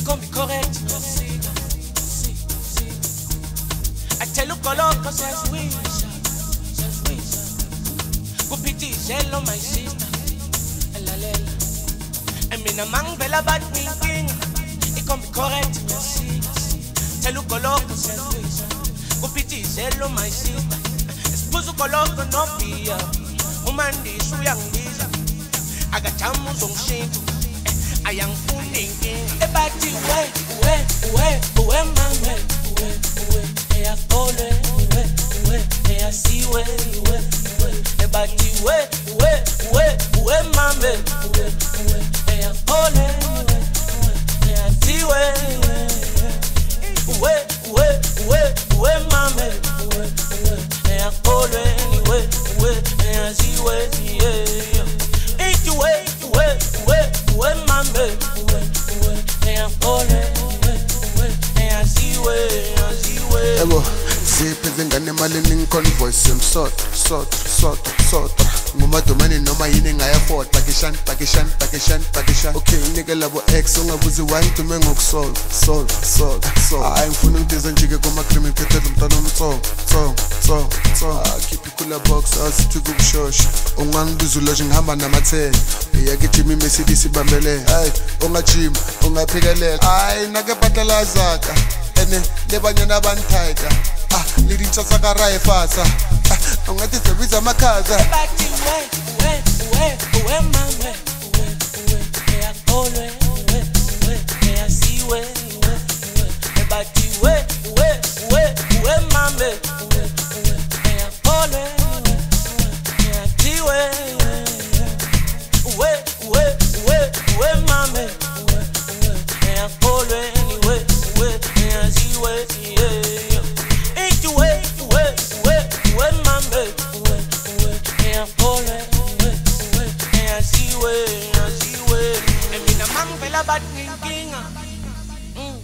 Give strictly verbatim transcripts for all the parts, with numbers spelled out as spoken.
gon' be correct. I tell you coloco says we, says we. Go pity jello my sister, la lela. I mean a man bella bad thinking, it gon' be correct. Tell you coloco says we, go pity jello my sister. Esposo coloco no pia, woman di su young diza. I got chamus on shit. I am fooling everybody way, way, way, way, my way, way, way. Hey, I follow, way, way. Hey, I see way, way, way. Everybody way, way, way, way, my way, way, way. Hey, I follow, way, way. Hey, I see way, way, way, way, way, my way, way, way. Hey, I follow anyway, way. Hey, I see way, yeah. Ain't you way, way, way. When my baby, hey I'm falling, hey I see way, I see way. Ebo, ziphi ngane mali ninconvoice sort, sort, sort, sort. Ngumadomani noma yini ngayafort, pakishan, pakishan, pakishan, pakishan. Okay, nigga labo X ungabuzi why dume ngokusolve, solve, solve, solve. Hayi ngifuna ukudiza njike kuma crime phethela umntana omthongo, thongo, thongo, thongo. Ah, keep it cool box, asithi kubushoshi. Ungangibiza lo ngihamba namatheni. Yakithi Mercedes ibambele. Hayi, ungajima, ungaphikelela. Hayi, nake patela zaka. Ene lebanyana abanthaika. Ah, lidintsha sakara efasa. Ah, ungathi sebiza amakhaza. Everybody way, way, way, way, my way, way, way. Hey, I follow, way, way. Hey, I see way, way, way. Everybody way, way, way, way, my way, way, way. Hey, I follow, way, way. Hey, I see way, way, way, way, way, my way, way, way. Hey, I follow anyway, way. Hey, I see way, yeah. Ain't you way, way, way, way, my way, way, way. Hey, I follow, way, way. Hey, I see way, I see way. I mean a man fella bad thinking. Mm.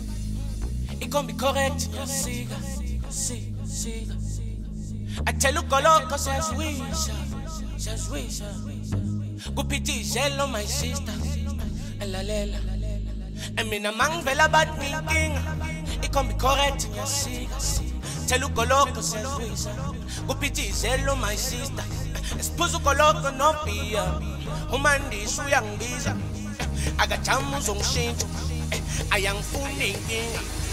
It gon' be correct, yeah, see, see, see. I tell you coloco says we, says we, go pity jello my sister, la lela. I mean a man fella bad thinking. It gon' be correct, yeah, see, see. Tell you coloco says we, go pity jello my sister. Esposo coloco no pia, woman di su young diza. I got chamus on shit. I am fooling.